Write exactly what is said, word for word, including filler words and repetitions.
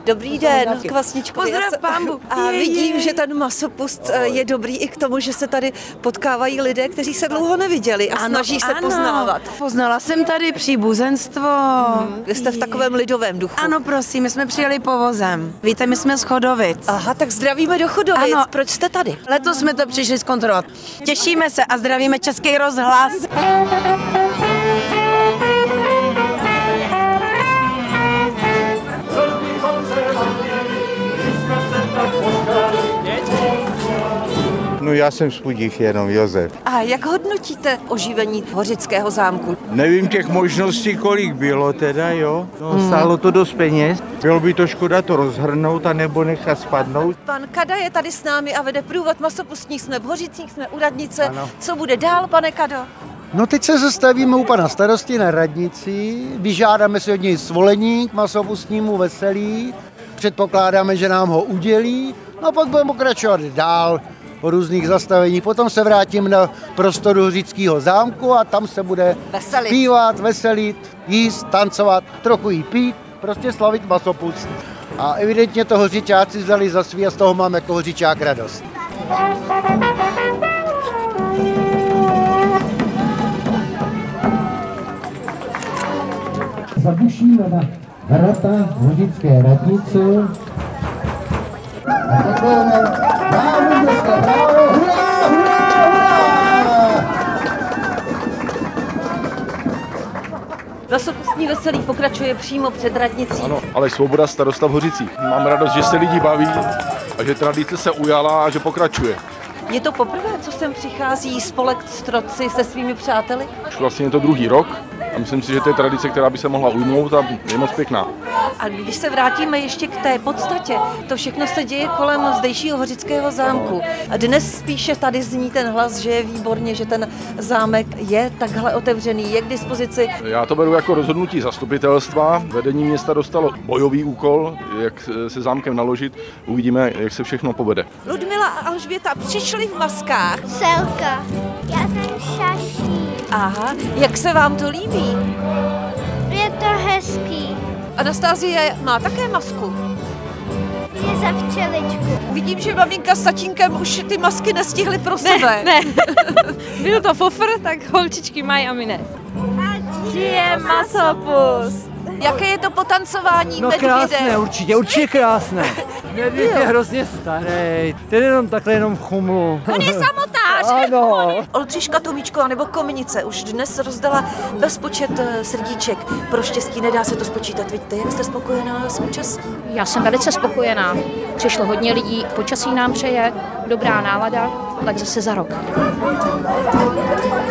Dobrý den, Kvasničko. Pozdrav, pánbu. A vidím, že ten masopust je dobrý i k tomu, že se tady potkávají lidé, kteří se dlouho neviděli a ano, snaží se ano. poznávat. Poznala jsem tady příbuzenstvo. Hmm, vy jste v takovém lidovém duchu. Ano, prosím, my jsme přijeli povozem. Víte, my jsme z Chodovic. Aha, tak zdravíme do Chodovic. Ano. Proč jste tady? Letos jsme to přišli zkontrolovat. Těšíme se a zdravíme Český rozhlas. No já jsem z Chudých jenom, Josef. A jak hodnotíte oživení Hořického zámku? Nevím těch možností, kolik bylo teda, jo. No, hmm. Stálo to dost peněz. Bylo by to škoda to rozhrnout a nebo nechat spadnout. Pan Kada je tady s námi a vede průvod masopustních. Jsme v Hořicích, jsme u radnice. Ano. Co bude dál, pane Kado? No teď se zastavíme u pana starosty na radnici, vyžádáme si od něj svolení k masopustnímu veselí, předpokládáme, že nám ho udělí, no a pak budeme pokračovat dál po různých zastaveních. Potom se vrátím na prostoru Hořického zámku a tam se bude Veselit. zpívat, veselit, jíst, tancovat, trochu jí pít, prostě slavit masopust. A evidentně to hořičáci vzali za svý a z toho mám jako hořičák radost. Zabušíme na vrata Hořické radnice a takové bravo, dneska, bravo, hurá, hurá, hurá! Masopustní veselí pokračuje přímo před radnicí. Ano, ale Svoboda, starosta v Hořicích. Mám radost, že se lidi baví a že tradice se ujala a že pokračuje. Je to poprvé, co sem přichází spolek Stroci se svými přáteli? Už vlastně je to druhý rok a myslím si, že to je tradice, která by se mohla ujmout a je moc pěkná. A když se vrátíme ještě k té podstatě, to všechno se děje kolem zdejšího Hořického zámku. A dnes spíše tady zní ten hlas, že je výborně, že ten zámek je takhle otevřený, je k dispozici. Já to beru jako rozhodnutí zastupitelstva. Vedení města dostalo bojový úkol, jak se zámkem naložit. Uvidíme, jak se všechno povede. Ludmila a Alžběta přišli v maskách. Selka. Já jsem Šaší. Aha, jak se vám to líbí? Je to hezký. Anastázie má také masku. Je za včeličku. Vidím, že maminka s tatínkem už ty masky nestihly pro sebe. Ne, byl to fofr, tak holčičky mají a my ne. Žije masopust. Jaké je to potancování No medvědem? krásné, určitě, určitě krásné. Medvěd je hrozně starý, ten jenom takhle jenom v chumlu. On je samotář. Ano. Oldřiška Tomíčková nebo Kominice už dnes rozdala bezpočet srdíček. Pro štěstí nedá se to spočítat. Vidíte, jak jste spokojená s účastí? Já jsem velice spokojená. Přišlo hodně lidí, počasí nám přeje, dobrá nálada, tak zase za rok.